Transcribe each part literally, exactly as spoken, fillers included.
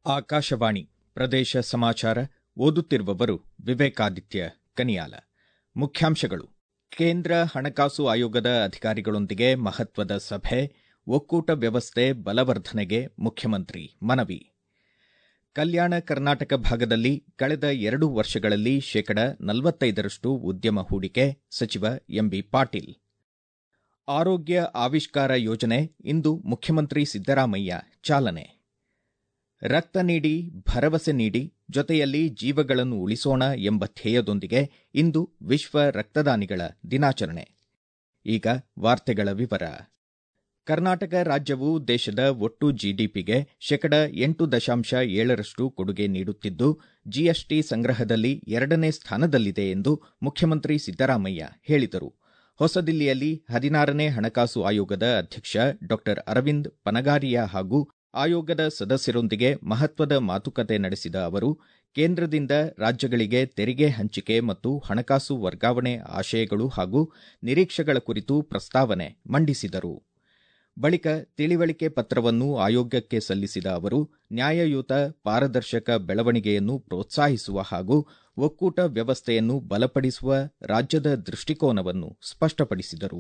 ಆಕಾಶವಾಣಿ ಪ್ರದೇಶ ಸಮಾಚಾರ ಓದುತ್ತಿರುವವರು ವಿವೇಕಾದಿತ್ಯ ಕನಿಯಾಲ. ಮುಖ್ಯಾಂಶಗಳು. ಕೇಂದ್ರ ಹಣಕಾಸು ಆಯೋಗದ ಅಧಿಕಾರಿಗಳೊಂದಿಗೆ ಮಹತ್ವದ ಸಭೆ, ಒಕ್ಕೂಟ ವ್ಯವಸ್ಥೆ ಬಲವರ್ಧನೆಗೆ ಮುಖ್ಯಮಂತ್ರಿ ಮನವಿ. ಕಲ್ಯಾಣ ಕರ್ನಾಟಕ ಭಾಗದಲ್ಲಿ ಕಳೆದ ಎರಡು ವರ್ಷಗಳಲ್ಲಿ ಶೇಕಡ ನಲವತ್ತೈದರಷ್ಟು ಉದ್ಯಮ ಹೂಡಿಕೆ, ಸಚಿವ ಎಂಬಿ ಪಾಟೀಲ್. ಆರೋಗ್ಯ ಆವಿಷ್ಕಾರ ಯೋಜನೆ ಇಂದು ಮುಖ್ಯಮಂತ್ರಿ ಸಿದ್ದರಾಮಯ್ಯ ಚಾಲನೆ. ರಕ್ತ ನೀಡಿ, ಭರವಸೆ ನೀಡಿ, ಜೊತೆಯಲ್ಲಿ ಜೀವಗಳನ್ನು ಉಳಿಸೋಣ ಎಂಬ ಧ್ಯೇಯದೊಂದಿಗೆ ಇಂದು ವಿಶ್ವ ರಕ್ತದಾನಿಗಳ ದಿನಾಚರಣೆ. ಈಗ ವಾರ್ತೆಗಳ ವಿವರ. ಕರ್ನಾಟಕ ರಾಜ್ಯವು ದೇಶದ ಒಟ್ಟು ಜಿಡಿಪಿಗೆ ಶೇಕಡ ಎಂಟು ದಶಾಂಶ ಏಳರಷ್ಟು ಕೊಡುಗೆ ನೀಡುತ್ತಿದ್ದು, ಜಿಎಸ್ಟಿ ಸಂಗ್ರಹದಲ್ಲಿ ಎರಡನೇ ಸ್ಥಾನದಲ್ಲಿದೆ ಎಂದು ಮುಖ್ಯಮಂತ್ರಿ ಸಿದ್ದರಾಮಯ್ಯ ಹೇಳಿದರು. ಹೊಸದಿಲ್ಲಿಯಲ್ಲಿ ಹದಿನಾರನೇ ಹಣಕಾಸು ಆಯೋಗದ ಅಧ್ಯಕ್ಷ ಡಾ ಅರವಿಂದ್ ಪನಗಾರಿಯಾ ಹಾಗೂ ಆಯೋಗದ ಸದಸ್ಯರೊಂದಿಗೆ ಮಹತ್ವದ ಮಾತುಕತೆ ನಡೆಸಿದ ಅವರು, ಕೇಂದ್ರದಿಂದ ರಾಜ್ಯಗಳಿಗೆ ತೆರಿಗೆ ಹಂಚಿಕೆ ಮತ್ತು ಹಣಕಾಸು ವರ್ಗಾವಣೆ ಆಶಯಗಳು ಹಾಗೂ ನಿರೀಕ್ಷೆಗಳ ಕುರಿತು ಪ್ರಸ್ತಾವನೆ ಮಂಡಿಸಿದರು. ಬಳಿಕ ತಿಳಿವಳಿಕೆ ಪತ್ರವನ್ನು ಆಯೋಗಕ್ಕೆ ಸಲ್ಲಿಸಿದ ಅವರು, ನ್ಯಾಯಯುತ, ಪಾರದರ್ಶಕ ಬೆಳವಣಿಗೆಯನ್ನು ಪ್ರೋತ್ಸಾಹಿಸುವ ಹಾಗೂ ಒಕ್ಕೂಟ ವ್ಯವಸ್ಥೆಯನ್ನು ಬಲಪಡಿಸುವ ರಾಜ್ಯದ ದೃಷ್ಟಿಕೋನವನ್ನು ಸ್ಪಷ್ಟಪಡಿಸಿದರು.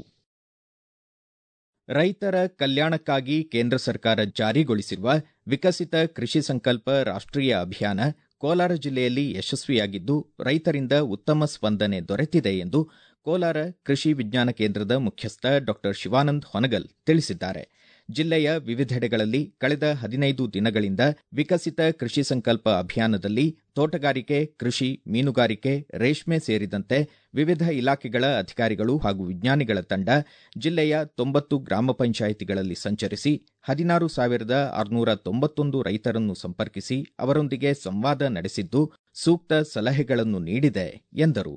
ರೈತರ ಕಲ್ಯಾಣಕ್ಕಾಗಿ ಕೇಂದ್ರ ಸರ್ಕಾರ ಜಾರಿಗೊಳಿಸಿರುವ ವಿಕಸಿತ ಕೃಷಿ ಸಂಕಲ್ಪ ರಾಷ್ಟ್ರೀಯ ಅಭಿಯಾನ ಕೋಲಾರ ಜಿಲ್ಲೆಯಲ್ಲಿ ಯಶಸ್ವಿಯಾಗಿದ್ದು, ರೈತರಿಂದ ಉತ್ತಮ ಸ್ಪಂದನೆ ದೊರೆತಿದೆ ಎಂದು ಕೋಲಾರ ಕೃಷಿ ವಿಜ್ಞಾನ ಕೇಂದ್ರದ ಮುಖ್ಯಸ್ಥ ಡಾ ಶಿವಾನಂದ ಹೊನಗಲ್ ತಿಳಿಸಿದ್ದಾರೆ. ಜಿಲ್ಲೆಯ ವಿವಿಧೆಡೆಗಳಲ್ಲಿ ಕಳೆದ ಹದಿನೈದು ದಿನಗಳಿಂದ ವಿಕಸಿತ ಕೃಷಿ ಸಂಕಲ್ಪ ಅಭಿಯಾನದಲ್ಲಿ ತೋಟಗಾರಿಕೆ, ಕೃಷಿ, ಮೀನುಗಾರಿಕೆ, ರೇಷ್ಮೆ ಸೇರಿದಂತೆ ವಿವಿಧ ಇಲಾಖೆಗಳ ಅಧಿಕಾರಿಗಳು ಹಾಗೂ ವಿಜ್ಞಾನಿಗಳ ತಂಡ ಜಿಲ್ಲೆಯ ತೊಂಬತ್ತು ಗ್ರಾಮ ಪಂಚಾಯಿತಿಗಳಲ್ಲಿ ಸಂಚರಿಸಿ ಹದಿನಾರು ಸಾವಿರದ ಆರುನೂರ ತೊಂಬತ್ತೊಂದು ರೈತರನ್ನು ಸಂಪರ್ಕಿಸಿ ಅವರೊಂದಿಗೆ ಸಂವಾದ ನಡೆಸಿದ್ದು, ಸೂಕ್ತ ಸಲಹೆಗಳನ್ನು ನೀಡಿದೆ ಎಂದರು.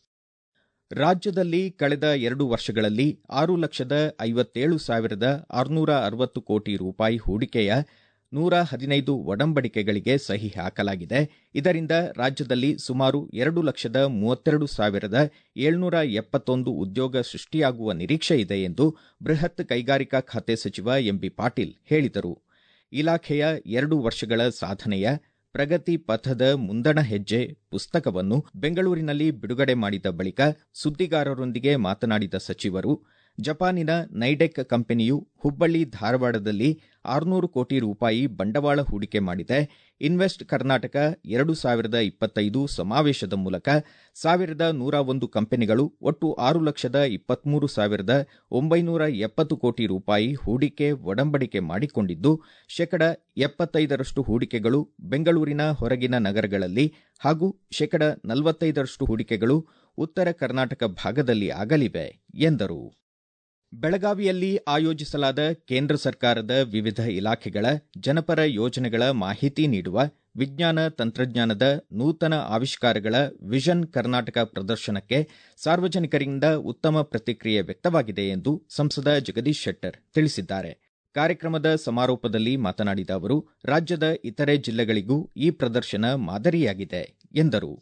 ರಾಜ್ಯದಲ್ಲಿ ಕಳೆದ ಎರಡು ವರ್ಷಗಳಲ್ಲಿ ಆರು ಲಕ್ಷದ ಐವತ್ತೇಳು ಸಾವಿರದ ಆರುನೂರ ಅರವತ್ತು ಕೋಟಿ ರೂಪಾಯಿ ಹೂಡಿಕೆಯ ನೂರ ಹದಿನೈದು ಒಡಂಬಡಿಕೆಗಳಿಗೆ ಸಹಿ ಹಾಕಲಾಗಿದೆ. ಇದರಿಂದ ರಾಜ್ಯದಲ್ಲಿ ಸುಮಾರು ಎರಡು ಲಕ್ಷದ ಮೂವತ್ತೆರಡು ಸಾವಿರದ ಏಳ್ನೂರ ಎಪ್ಪತ್ತೊಂದು ಉದ್ಯೋಗ ಸೃಷ್ಟಿಯಾಗುವ ನಿರೀಕ್ಷೆ ಇದೆ ಎಂದು ಬೃಹತ್ ಕೈಗಾರಿಕಾ ಖಾತೆ ಸಚಿವ ಎಂಬಿ ಪಾಟೀಲ್ ಹೇಳಿದರು. ಇಲಾಖೆಯ ಎರಡು ವರ್ಷಗಳ ಸಾಧನೆಯ ಪ್ರಗತಿ ಪಥದ ಮುಂದಣ ಹೆಜ್ಜೆ ಪುಸ್ತಕವನ್ನು ಬೆಂಗಳೂರಿನಲ್ಲಿ ಬಿಡುಗಡೆ ಮಾಡಿದ ಬಳಿಕ ಸುದ್ದಿಗಾರರೊಂದಿಗೆ ಮಾತನಾಡಿದ ಸಚಿವರು, ಜಪಾನಿನ ನೈಡೆಕ್ ಕಂಪನಿಯು ಹುಬ್ಬಳ್ಳಿ ಧಾರವಾಡದಲ್ಲಿ ಆರುನೂರು ಕೋಟಿ ರೂಪಾಯಿ ಬಂಡವಾಳ ಹೂಡಿಕೆ ಮಾಡಿದೆ. ಇನ್ವೆಸ್ಟ್ ಕರ್ನಾಟಕ ಎರಡು ಸಾವಿರದ ಇಪ್ಪತ್ತೈದು ಸಮಾವೇಶದ ಮೂಲಕ ಸಾವಿರದ ನೂರ ಒಂದು ಕಂಪನಿಗಳು ಒಟ್ಟು ಆರು ಲಕ್ಷದ ಇಪ್ಪತ್ಮೂರು ಸಾವಿರದ ಒಂಬೈನೂರ ಎಪ್ಪತ್ತು ಕೋಟಿ ರೂಪಾಯಿ ಹೂಡಿಕೆ ಒಡಂಬಡಿಕೆ ಮಾಡಿಕೊಂಡಿದ್ದು, ಶೇಕಡ ಎಪ್ಪತ್ತೈದರಷ್ಟು ಹೂಡಿಕೆಗಳು ಬೆಂಗಳೂರಿನ ಹೊರಗಿನ ನಗರಗಳಲ್ಲಿ ಹಾಗೂ ಶೇಕಡ ನಲವತ್ತೈದರಷ್ಟು ಹೂಡಿಕೆಗಳು ಉತ್ತರ ಕರ್ನಾಟಕ ಭಾಗದಲ್ಲಿ ಆಗಲಿವೆ ಎಂದರು. ಬೆಳಗಾವಿಯಲ್ಲಿ ಆಯೋಜಿಸಲಾದ ಕೇಂದ್ರ ಸರ್ಕಾರದ ವಿವಿಧ ಇಲಾಖೆಗಳ ಜನಪರ ಯೋಜನೆಗಳ ಮಾಹಿತಿ ನೀಡುವ ವಿಜ್ಞಾನ ತಂತ್ರಜ್ಞಾನದ ನೂತನ ಆವಿಷ್ಕಾರಗಳ ವಿಷನ್ ಕರ್ನಾಟಕ ಪ್ರದರ್ಶನಕ್ಕೆ ಸಾರ್ವಜನಿಕರಿಂದ ಉತ್ತಮ ಪ್ರತಿಕ್ರಿಯೆ ವ್ಯಕ್ತವಾಗಿದೆ ಎಂದು ಸಂಸದ ಜಗದೀಶ್ ಶೆಟ್ಟರ್ ತಿಳಿಸಿದ್ದಾರೆ. ಕಾರ್ಯಕ್ರಮದ ಸಮಾರೋಪದಲ್ಲಿ ಮಾತನಾಡಿದ ಅವರು, ರಾಜ್ಯದ ಇತರೆ ಜಿಲ್ಲೆಗಳಿಗೂ ಈ ಪ್ರದರ್ಶನ ಮಾದರಿಯಾಗಿದೆ ಎಂದರು.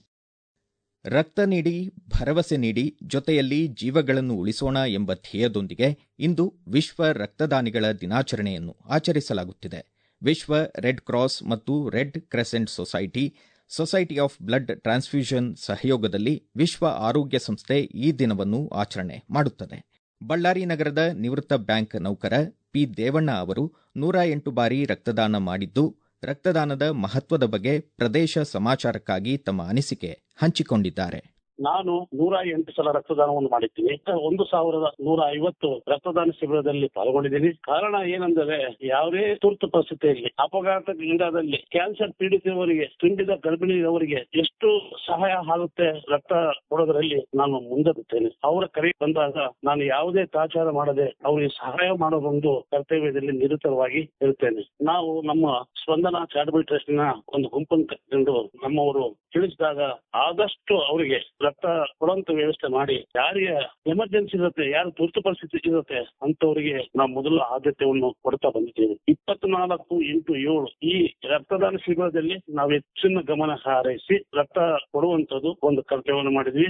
ರಕ್ತ ನೀಡಿ, ಭರವಸೆ ನೀಡಿ, ಜೊತೆಯಲ್ಲಿ ಜೀವಗಳನ್ನು ಉಳಿಸೋಣ ಎಂಬ ಧ್ಯೇಯದೊಂದಿಗೆ ಇಂದು ವಿಶ್ವ ರಕ್ತದಾನಿಗಳ ದಿನಾಚರಣೆಯನ್ನು ಆಚರಿಸಲಾಗುತ್ತಿದೆ. ವಿಶ್ವ ರೆಡ್ ಕ್ರಾಸ್ ಮತ್ತು red crescent society, society of blood transfusion ಸಹಯೋಗದಲ್ಲಿ ವಿಶ್ವ ಆರೋಗ್ಯ ಸಂಸ್ಥೆ ಈ ದಿನವನ್ನು ಆಚರಣೆ ಮಾಡುತ್ತದೆ. ಬಳ್ಳಾರಿ ನಗರದ ನಿವೃತ್ತ ಬ್ಯಾಂಕ್ ನೌಕರ ಪಿ ದೇವಣ್ಣ ಅವರು ನೂರ ಎಂಟು ಬಾರಿ ರಕ್ತದಾನ ಮಾಡಿದ್ದು, ರಕ್ತದಾನದ ಮಹತ್ವದ ಬಗ್ಗೆ ಪ್ರದೇಶ ಸಮಾಚಾರಕ್ಕಾಗಿ ತಮ್ಮ ಅನಿಸಿಕೆ ಹಂಚಿಕೊಂಡಿದ್ದಾರೆ. ನಾನು ನೂರ ಎಂಟು ಸಲ ರಕ್ತದಾನವನ್ನು ಮಾಡಿದ್ದೀನಿ. ಒಂದು ಸಾವಿರದ ನೂರ ಐವತ್ತು ರಕ್ತದಾನ ಶಿಬಿರದಲ್ಲಿ ಪಾಲ್ಗೊಂಡಿದ್ದೀನಿ. ಕಾರಣ ಏನಂದರೆ, ಯಾವುದೇ ತುರ್ತು ಪರಿಸ್ಥಿತಿಯಲ್ಲಿ ಅಪಘಾತದಿಂದಾದಲ್ಲಿ ಕ್ಯಾನ್ಸರ್ ಪೀಡಿತವರಿಗೆ, ತುಂಬಿದ ಗರ್ಭಿಣಿಯವರಿಗೆ ಎಷ್ಟು ಸಹಾಯ ಆಗುತ್ತೆ ರಕ್ತ ಕೊಡೋದರಲ್ಲಿ ನಾನು ಮುಂದಿರುತ್ತೇನೆ. ಅವರ ಕರೆ ಬಂದಾಗ ನಾನು ಯಾವುದೇ ತಾಚಾರ ಮಾಡದೆ ಅವರಿಗೆ ಸಹಾಯ ಮಾಡೋದೊಂದು ಕರ್ತವ್ಯದಲ್ಲಿ ನಿರತವಾಗಿ ಇರುತ್ತೇನೆ. ನಾವು ನಮ್ಮ ಸ್ಪಂದನಾ ಚಾರಿಟಬಲ್ ಟ್ರಸ್ಟ್ ನ ಒಂದು ಗುಂಪನ್ನು ಕಟ್ಟಿಕೊಂಡು ನಮ್ಮವರು ತಿಳಿಸಿದಾಗ ಆದಷ್ಟು ಅವರಿಗೆ ರಕ್ತ ಕೊಡುವಂತ ವ್ಯವಸ್ಥೆ ಮಾಡಿ, ಯಾರಿಗೆ ಎಮರ್ಜೆನ್ಸಿ ಇರುತ್ತೆ, ಯಾರು ತುರ್ತು ಪರಿಸ್ಥಿತಿ ಇರುತ್ತೆ ಅಂತವರಿಗೆ ನಾವು ಮೊದಲ ಆದ್ಯತೆಯನ್ನು ಕೊಡ್ತಾ ಬಂದಿದ್ದೇವೆ. ಇಪ್ಪತ್ನಾಲ್ಕು ಇಂಟು ಏಳು ಈ ರಕ್ತದಾನ ಶಿಬಿರದಲ್ಲಿ ನಾವು ಹೆಚ್ಚಿನ ಗಮನ ಹಾರೈಸಿ ರಕ್ತ ಕೊಡುವಂತದ್ದು ಒಂದು ಕರ್ತವ್ಯವನ್ನು ಮಾಡಿದ್ವಿ.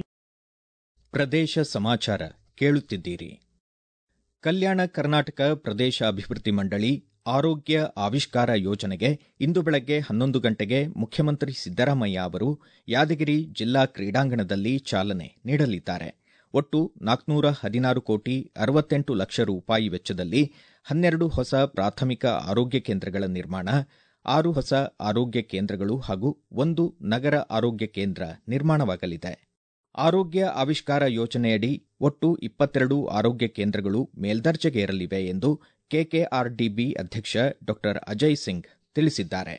ಪ್ರದೇಶ ಸಮಾಚಾರ ಕೇಳುತ್ತಿದ್ದೀರಿ. ಕಲ್ಯಾಣ ಕರ್ನಾಟಕ ಪ್ರದೇಶ ಅಭಿವೃದ್ಧಿ ಮಂಡಳಿ ಆರೋಗ್ಯ ಆವಿಷ್ಕಾರ ಯೋಜನೆಗೆ ಇಂದು ಬೆಳಗ್ಗೆ ಹನ್ನೊಂದು ಗಂಟೆಗೆ ಮುಖ್ಯಮಂತ್ರಿ ಸಿದ್ದರಾಮಯ್ಯ ಅವರು ಯಾದಗಿರಿ ಜಿಲ್ಲಾ ಕ್ರೀಡಾಂಗಣದಲ್ಲಿ ಚಾಲನೆ ನೀಡಲಿದ್ದಾರೆ. ಒಟ್ಟು ನಾಲ್ಕುನೂರ ಹದಿನಾರು ಕೋಟಿ ಅರವತ್ತೆಂಟು ಲಕ್ಷ ರೂಪಾಯಿ ವೆಚ್ಚದಲ್ಲಿ ಹನ್ನೆರಡು ಹೊಸ ಪ್ರಾಥಮಿಕ ಆರೋಗ್ಯ ಕೇಂದ್ರಗಳ ನಿರ್ಮಾಣ, ಆರು ಹೊಸ ಆರೋಗ್ಯ ಕೇಂದ್ರಗಳು ಹಾಗೂ ಒಂದು ನಗರ ಆರೋಗ್ಯ ಕೇಂದ್ರ ನಿರ್ಮಾಣವಾಗಲಿದೆ. ಆರೋಗ್ಯ ಆವಿಷ್ಕಾರ ಯೋಜನೆಯಡಿ ಒಟ್ಟು ಇಪ್ಪತ್ತೆರಡು ಆರೋಗ್ಯ ಕೇಂದ್ರಗಳು ಮೇಲ್ದರ್ಜೆಗೇರಲಿವೆ ಎಂದು ಕೆಕೆಆರ್ಡಿಬಿ ಅಧ್ಯಕ್ಷ ಡಾ ಅಜಯ್ ಸಿಂಗ್ ತಿಳಿಸಿದ್ದಾರೆ.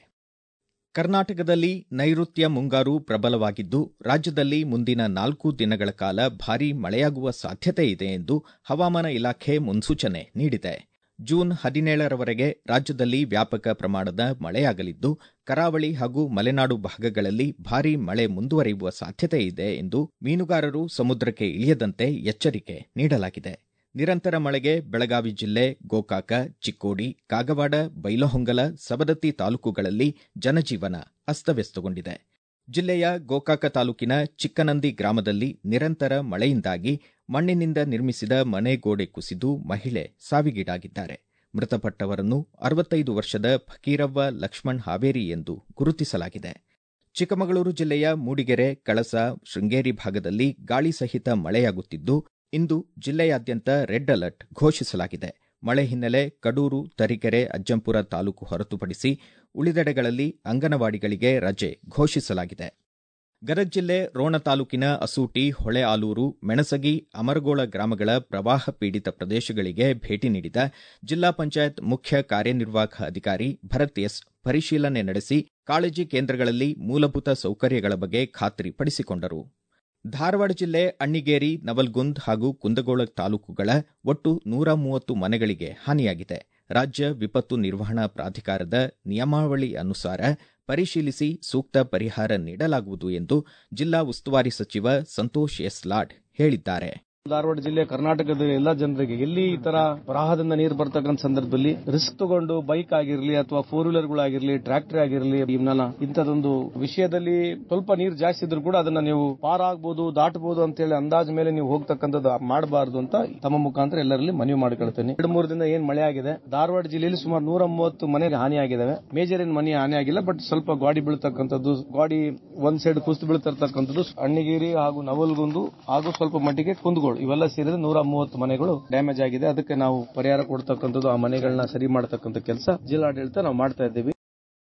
ಕರ್ನಾಟಕದಲ್ಲಿ ನೈಋತ್ಯ ಮುಂಗಾರು ಪ್ರಬಲವಾಗಿದ್ದು, ರಾಜ್ಯದಲ್ಲಿ ಮುಂದಿನ ನಾಲ್ಕು ದಿನಗಳ ಕಾಲ ಭಾರೀ ಮಳೆಯಾಗುವ ಸಾಧ್ಯತೆ ಇದೆ ಎಂದು ಹವಾಮಾನ ಇಲಾಖೆ ಮುನ್ಸೂಚನೆ ನೀಡಿದೆ. ಜೂನ್ ಹದಿನೇಳರವರೆಗೆ ರಾಜ್ಯದಲ್ಲಿ ವ್ಯಾಪಕ ಪ್ರಮಾಣದ ಮಳೆಯಾಗಲಿದ್ದು, ಕರಾವಳಿ ಹಾಗೂ ಮಲೆನಾಡು ಭಾಗಗಳಲ್ಲಿ ಭಾರೀ ಮಳೆ ಮುಂದುವರಿಯುವ ಸಾಧ್ಯತೆ ಇದೆ ಎಂದು ಮೀನುಗಾರರು ಸಮುದ್ರಕ್ಕೆ ಇಳಿಯದಂತೆ ಎಚ್ಚರಿಕೆ ನೀಡಲಾಗಿದೆ. ನಿರಂತರ ಮಳೆಗೆ ಬೆಳಗಾವಿ ಜಿಲ್ಲೆ ಗೋಕಾಕ, ಚಿಕ್ಕೋಡಿ, ಕಾಗವಾಡ, ಬೈಲಹೊಂಗಲ, ಸವದತ್ತಿ ತಾಲೂಕುಗಳಲ್ಲಿ ಜನಜೀವನ ಅಸ್ತವ್ಯಸ್ತಗೊಂಡಿದೆ. ಜಿಲ್ಲೆಯ ಗೋಕಾಕ ತಾಲೂಕಿನ ಚಿಕ್ಕನಂದಿ ಗ್ರಾಮದಲ್ಲಿ ನಿರಂತರ ಮಳೆಯಿಂದಾಗಿ ಮಣ್ಣಿನಿಂದ ನಿರ್ಮಿಸಿದ ಮನೆ ಗೋಡೆ ಕುಸಿದು ಮಹಿಳೆ ಸಾವಿಗೀಡಾಗಿದ್ದಾರೆ. ಮೃತಪಟ್ಟವರನ್ನು ಅರವತ್ತೈದು ವರ್ಷದ ಫಕೀರವ್ವ ಲಕ್ಷ್ಮಣ್ ಹಾವೇರಿ ಎಂದು ಗುರುತಿಸಲಾಗಿದೆ. ಚಿಕ್ಕಮಗಳೂರು ಜಿಲ್ಲೆಯ ಮೂಡಿಗೆರೆ, ಕಳಸ, ಶೃಂಗೇರಿ ಭಾಗದಲ್ಲಿ ಗಾಳಿ ಸಹಿತ ಮಳೆಯಾಗುತ್ತಿದ್ದು, ಇಂದು ಜಿಲ್ಲೆಯಾದ್ಯಂತ ರೆಡ್ ಅಲರ್ಟ್ ಘೋಷಿಸಲಾಗಿದೆ. ಮಳೆ ಹಿನ್ನೆಲೆ ಕಡೂರು, ತರೀಕೆರೆ, ಅಜ್ಜಂಪುರ ತಾಲೂಕು ಹೊರತುಪಡಿಸಿ ಉಳಿದೆಡೆಗಳಲ್ಲಿ ಅಂಗನವಾಡಿಗಳಿಗೆ ರಜೆ ಘೋಷಿಸಲಾಗಿದೆ. ಗದಗ ಜಿಲ್ಲೆ ರೋಣ ತಾಲೂಕಿನ ಅಸೂಟಿ, ಹೊಳೆಆಲೂರು, ಮೆಣಸಗಿ, ಅಮರಗೋಳ ಗ್ರಾಮಗಳ ಪ್ರವಾಹ ಪೀಡಿತ ಪ್ರದೇಶಗಳಿಗೆ ಭೇಟಿ ನೀಡಿದ ಜಿಲ್ಲಾ ಪಂಚಾಯತ್ ಮುಖ್ಯ ಕಾರ್ಯನಿರ್ವಾಹಕ ಅಧಿಕಾರಿ ಭರತ್ ಎಸ್ ಪರಿಶೀಲನೆ ನಡೆಸಿ ಕಾಳಜಿ ಕೇಂದ್ರಗಳಲ್ಲಿ ಮೂಲಭೂತ ಸೌಕರ್ಯಗಳ ಬಗ್ಗೆ ಖಾತ್ರಿ ಪಡಿಸಿಕೊಂಡರು. ಧಾರವಾಡ ಜಿಲ್ಲೆ ಅಣ್ಣಿಗೇರಿ, ನವಲ್ಗುಂದ್ ಹಾಗೂ ಕುಂದಗೋಳ ತಾಲೂಕುಗಳ ಒಟ್ಟು ನೂರ ಮೂವತ್ತು ಮನೆಗಳಿಗೆ ಹಾನಿಯಾಗಿದೆ. ರಾಜ್ಯ ವಿಪತ್ತು ನಿರ್ವಹಣಾ ಪ್ರಾಧಿಕಾರದ ನಿಯಮಾವಳಿ ಅನುಸಾರ ಪರಿಶೀಲಿಸಿ ಸೂಕ್ತ ಪರಿಹಾರ ನೀಡಲಾಗುವುದು ಎಂದು ಜಿಲ್ಲಾ ಉಸ್ತುವಾರಿ ಸಚಿವ ಸಂತೋಷ್ ಎಸ್ ಲಾಡ್ ಹೇಳಿದ್ದಾರೆ. ಧಾರವಾಡ ಜಿಲ್ಲೆ ಕರ್ನಾಟಕದ ಎಲ್ಲಾ ಜನರಿಗೆ ಎಲ್ಲಿ ಈ ತರ ಪ್ರವಾಹದಿಂದ ನೀರು ಬರ್ತಕ್ಕಂಥ ಸಂದರ್ಭದಲ್ಲಿ ರಿಸ್ಕ್ ತಗೊಂಡು ಬೈಕ್ ಆಗಿರಲಿ ಅಥವಾ ಫೋರ್ ವೀಲರ್ಗಳಾಗಿರಲಿ, ಟ್ರಾಕ್ಟರ್ ಆಗಿರಲಿ, ಇವನ್ನೆಲ್ಲ ಇಂಥದೊಂದು ವಿಷಯದಲ್ಲಿ ಸ್ವಲ್ಪ ನೀರು ಜಾಸ್ತಿ ಇದ್ರೂ ಕೂಡ ಅದನ್ನ ನೀವು ಪಾರ್ ಆಗ್ಬಹುದು, ದಾಟಬಹುದು ಅಂತ ಹೇಳಿ ಅಂದಾಜ್ ಮೇಲೆ ನೀವು ಹೋಗ್ತಕ್ಕಂಥದ್ದು ಮಾಡಬಾರದು ಅಂತ ತಮ್ಮ ಮುಖಾಂತರ ಎಲ್ಲರಲ್ಲಿ ಮನವಿ ಮಾಡಿಕೊಳ್ತೇನೆ. ಎರಡು ಮೂರು ದಿನ ಏನ್ ಮಳೆ ಆಗಿದೆ, ಧಾರವಾಡ ಜಿಲ್ಲೆಯಲ್ಲಿ ಸುಮಾರು ನೂರ ಮೂವತ್ತು ಮನೆಗೆ ಹಾನಿಯಾಗಿದ್ದಾವೆ. ಮೇಜರ್ ಏನ್ ಮನೆ ಹಾನಿ ಆಗಿಲ್ಲ, ಬಟ್ ಸ್ವಲ್ಪ ಗಾಡಿ ಬೀಳ್ತಕ್ಕಂಥದ್ದು, ಗಾಡಿ ಒಂದ್ ಸೈಡ್ ಕುಸಿದು ಬೀಳ್ತಿರ್ತಕ್ಕಂಥದ್ದು ಅಣ್ಣಿಗೇರಿ ಹಾಗೂ ನವಲ್ಗುಂದು ಹಾಗೂ ಸ್ವಲ್ಪ ಮಟ್ಟಿಗೆ ಕುಂದಗೋಳ ಇವೆಲ್ಲ ಸೇರಿದ್ರೆ ನೂರ ಮೂವತ್ತು ಮನೆಗಳು ಡ್ಯಾಮೇಜ್ ಆಗಿದೆ. ಅದಕ್ಕೆ ನಾವು ಪರಿಹಾರ ಕೊಡ್ತಕ್ಕಂಥದ್ದು, ಆ ಮನೆಗಳನ್ನ ಸರಿ ಮಾಡತಕ್ಕಂಥ ಕೆಲಸ ಜಿಲ್ಲಾಡಳಿತ ನಾವು ಮಾಡ್ತಾ ಇದ್ದೀವಿ.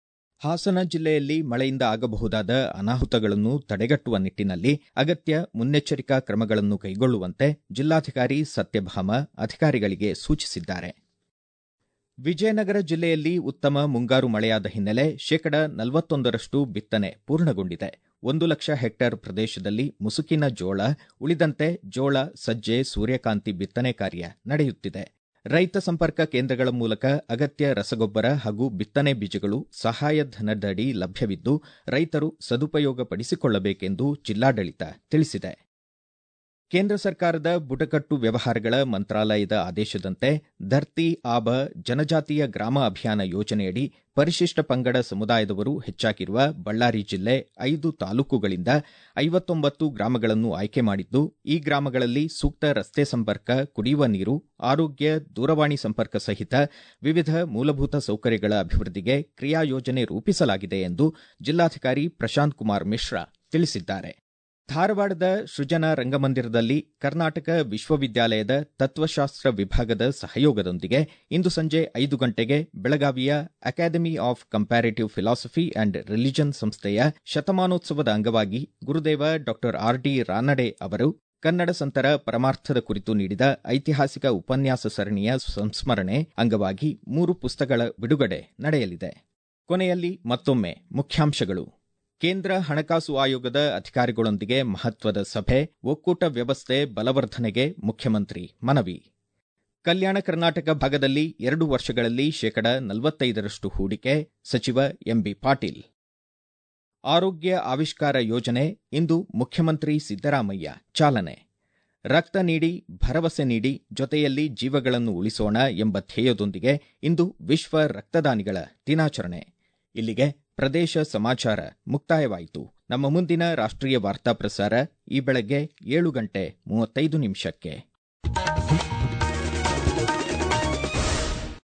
ಹಾಸನ ಜಿಲ್ಲೆಯಲ್ಲಿ ಮಳೆಯಿಂದ ಆಗಬಹುದಾದ ಅನಾಹುತಗಳನ್ನು ತಡೆಗಟ್ಟುವ ನಿಟ್ಟಿನಲ್ಲಿ ಅಗತ್ಯ ಮುನ್ನೆಚ್ಚರಿಕಾ ಕ್ರಮಗಳನ್ನು ಕೈಗೊಳ್ಳುವಂತೆ ಜಿಲ್ಲಾಧಿಕಾರಿ ಸತ್ಯಭಾಮ ಅಧಿಕಾರಿಗಳಿಗೆ ಸೂಚಿಸಿದ್ದಾರೆ. ವಿಜಯನಗರ ಜಿಲ್ಲೆಯಲ್ಲಿ ಉತ್ತಮ ಮುಂಗಾರು ಮಳೆಯಾದ ಹಿನ್ನೆಲೆ ಶೇಕಡ ನಲವತ್ತೊಂದರಷ್ಟು ಬಿತ್ತನೆ ಪೂರ್ಣಗೊಂಡಿದೆ. ಒಂದು ಲಕ್ಷ ಹೆಕ್ಟೇರ್ ಪ್ರದೇಶದಲ್ಲಿ ಮುಸುಕಿನ ಜೋಳ, ಉಳಿದಂತೆ ಜೋಳ, ಸಜ್ಜೆ, ಸೂರ್ಯಕಾಂತಿ ಬಿತ್ತನೆ ಕಾರ್ಯ ನಡೆಯುತ್ತಿದೆ. ರೈತ ಸಂಪರ್ಕ ಕೇಂದ್ರಗಳ ಮೂಲಕ ಅಗತ್ಯ ರಸಗೊಬ್ಬರ ಹಾಗೂ ಬಿತ್ತನೆ ಬೀಜಗಳು ಸಹಾಯಧನದಡಿ ಲಭ್ಯವಿದ್ದು, ರೈತರು ಸದುಪಯೋಗ ಪಡಿಸಿಕೊಳ್ಳಬೇಕೆಂದು ಜಿಲ್ಲಾಡಳಿತ ತಿಳಿಸಿದೆ. ಕೇಂದ್ರ ಸರ್ಕಾರದ ಬುಡಕಟ್ಟು ವ್ಯವಹಾರಗಳ ಮಂತ್ರಾಲಯದ ಆದೇಶದಂತೆ ಧರ್ತಿ ಆಬ ಜನಜಾತಿಯ ಗ್ರಾಮ ಅಭಿಯಾನ ಯೋಜನೆಯಡಿ ಪರಿಶಿಷ್ಟ ಪಂಗಡ ಸಮುದಾಯದವರು ಹೆಚ್ಚಾಗಿರುವ ಬಳ್ಳಾರಿ ಜಿಲ್ಲೆ ಐದು ತಾಲೂಕುಗಳಿಂದ ಐವತ್ತೊಂಬತ್ತು ಗ್ರಾಮಗಳನ್ನು ಆಯ್ಕೆ ಮಾಡಿದ್ದು, ಈ ಗ್ರಾಮಗಳಲ್ಲಿ ಸೂಕ್ತ ರಸ್ತೆ ಸಂಪರ್ಕ, ಕುಡಿಯುವ ನೀರು, ಆರೋಗ್ಯ, ದೂರವಾಣಿ ಸಂಪರ್ಕ ಸಹಿತ ವಿವಿಧ ಮೂಲಭೂತ ಸೌಕರ್ಯಗಳ ಅಭಿವೃದ್ಧಿಗೆ ಕ್ರಿಯಾ ಯೋಜನೆ ರೂಪಿಸಲಾಗಿದೆ ಎಂದು ಜಿಲ್ಲಾಧಿಕಾರಿ ಪ್ರಶಾಂತ್ ಕುಮಾರ್ ಮಿಶ್ರಾ ತಿಳಿಸಿದ್ದಾರೆ. ಧಾರವಾಡದ ಸೃಜನಾ ರಂಗಮಂದಿರದಲ್ಲಿ ಕರ್ನಾಟಕ ವಿಶ್ವವಿದ್ಯಾಲಯದ ತತ್ವಶಾಸ್ತ್ರ ವಿಭಾಗದ ಸಹಯೋಗದೊಂದಿಗೆ ಇಂದು ಸಂಜೆ ಐದು ಗಂಟೆಗೆ ಬೆಳಗಾವಿಯ academy of comparative philosophy and religion ಸಂಸ್ಥೆಯ ಶತಮಾನೋತ್ಸವದ ಅಂಗವಾಗಿ ಗುರುದೇವ ಡಾ ಆರ್ ಡಿ ರಾನಡೆ ಅವರು ಕನ್ನಡ ಸಂತರ ಪರಮಾರ್ಥದ ಕುರಿತು ನೀಡಿದ ಐತಿಹಾಸಿಕ ಉಪನ್ಯಾಸ ಸರಣಿಯ ಸಂಸ್ಮರಣೆ ಅಂಗವಾಗಿ ಮೂರು ಪುಸ್ತಕಗಳ ಬಿಡುಗಡೆ ನಡೆಯಲಿದೆ. ಕೊನೆಯಲ್ಲಿ ಮತ್ತೊಮ್ಮೆ ಮುಖ್ಯಾಂಶಗಳು. ಕೇಂದ್ರ ಹಣಕಾಸು ಆಯೋಗದ ಅಧಿಕಾರಿಗಳೊಂದಿಗೆ ಮಹತ್ವದ ಸಭೆ, ಒಕ್ಕೂಟ ವ್ಯವಸ್ಥೆ ಬಲವರ್ಧನೆಗೆ ಮುಖ್ಯಮಂತ್ರಿ ಮನವಿ. ಕಲ್ಯಾಣ ಕರ್ನಾಟಕ ಭಾಗದಲ್ಲಿ ಎರಡು ವರ್ಷಗಳಲ್ಲಿ ಶೇಕಡ ನಲವತ್ತೈದರಷ್ಟು ಹೂಡಿಕೆ, ಸಚಿವ ಎಂಬಿ ಪಾಟೀಲ್. ಆರೋಗ್ಯ ಆವಿಷ್ಕಾರ ಯೋಜನೆ ಇಂದು ಮುಖ್ಯಮಂತ್ರಿ ಸಿದ್ದರಾಮಯ್ಯ ಚಾಲನೆ. ರಕ್ತ ನೀಡಿ, ಭರವಸೆ ನೀಡಿ, ಜೊತೆಯಲ್ಲಿ ಜೀವಗಳನ್ನು ಉಳಿಸೋಣ ಎಂಬ ಧ್ಯೇಯದೊಂದಿಗೆ ಇಂದು ವಿಶ್ವ ರಕ್ತದಾನಿಗಳ ದಿನಾಚರಣೆ. ಇಲ್ಲಿಗೆ ಪ್ರದೇಶ ಸಮಾಚಾರ ಮುಕ್ತಾಯವಾಯಿತು. ನಮ್ಮ ಮುಂದಿನ ರಾಷ್ಟ್ರೀಯ ವಾರ್ತಾ ಪ್ರಸಾರ ಈ ಬೆಳಗ್ಗೆ ಏಳು ಗಂಟೆ ಮೂವತ್ತೈದು ನಿಮಿಷಕ್ಕೆ.